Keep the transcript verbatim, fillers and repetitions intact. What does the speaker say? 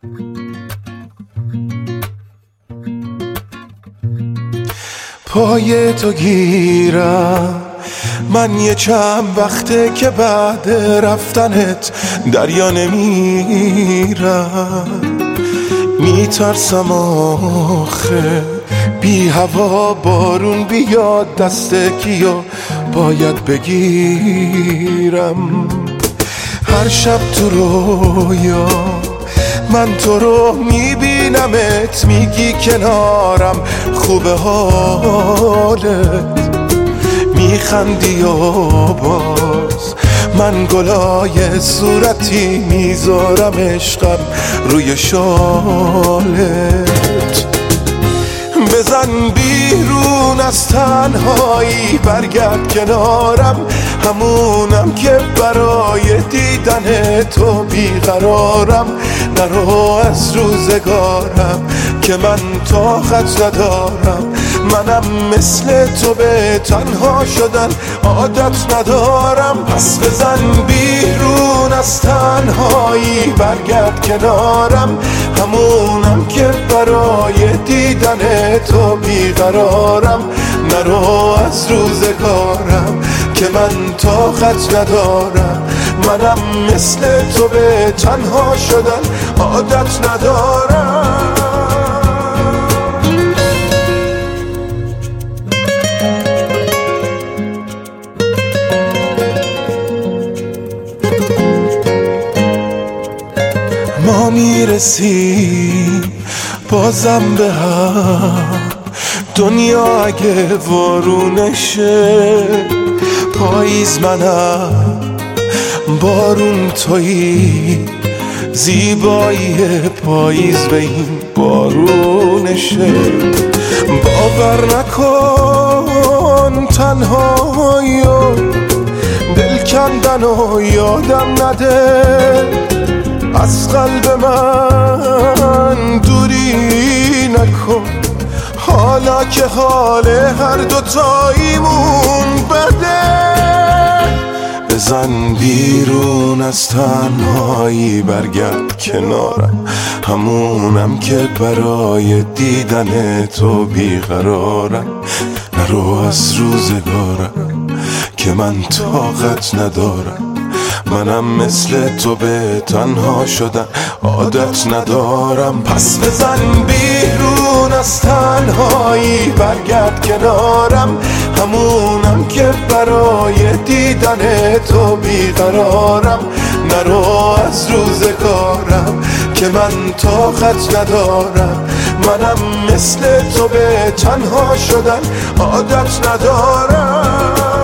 پای تو گیرم من یه چند وقته که بعد رفتنت دریا نمیرم، میترسم آخه بی هوا بارون بیاد دست کیو باید بگیرم. هر شب تو رویا من تو رو میبینمت، میگی کنارم خوبه حالت، میخندی و باز من گلای صورتی میذارم عشقم روی شالت. بزن بیرون از تنهایی برگرد کنارم، همونم که برای دیدن تو بیقرارم. نرو از روزگارم که من طاقت ندارم، منم مثل تو به تنها شدن عادت ندارم. پس بزن بیرون از تنهایی برگرد کنارم، همونم که برای دیدن تو بیقرارم. نرو از روزگارم که من طاقت ندارم، منم مثل تو به تنها شدن عادت ندارم. ما میرسیم بازم به هم، دنیا اگه وارونشه پاییز منم بارون تویی، زیبایی پاییز به این بارونشه. باور نکن تنهایی و دل کندن و یادم نده، از قلب من دوری نکن حالا که حال هر دوتاییمون بده. بزن بیرون از تنهایی برگرد کنارم، همونم که برای دیدن تو بیقرارم. نرو از روزگارم که من طاقت ندارم، منم مثل تو به تنها شدن عادت ندارم. پس بزن بیرون از تنهایی برگرد کنارم، همونم که برای دیدن تو بیقرارم. نرو از روزگارم که من طاقت ندارم، منم مثل تو به تنها شدن عادت ندارم.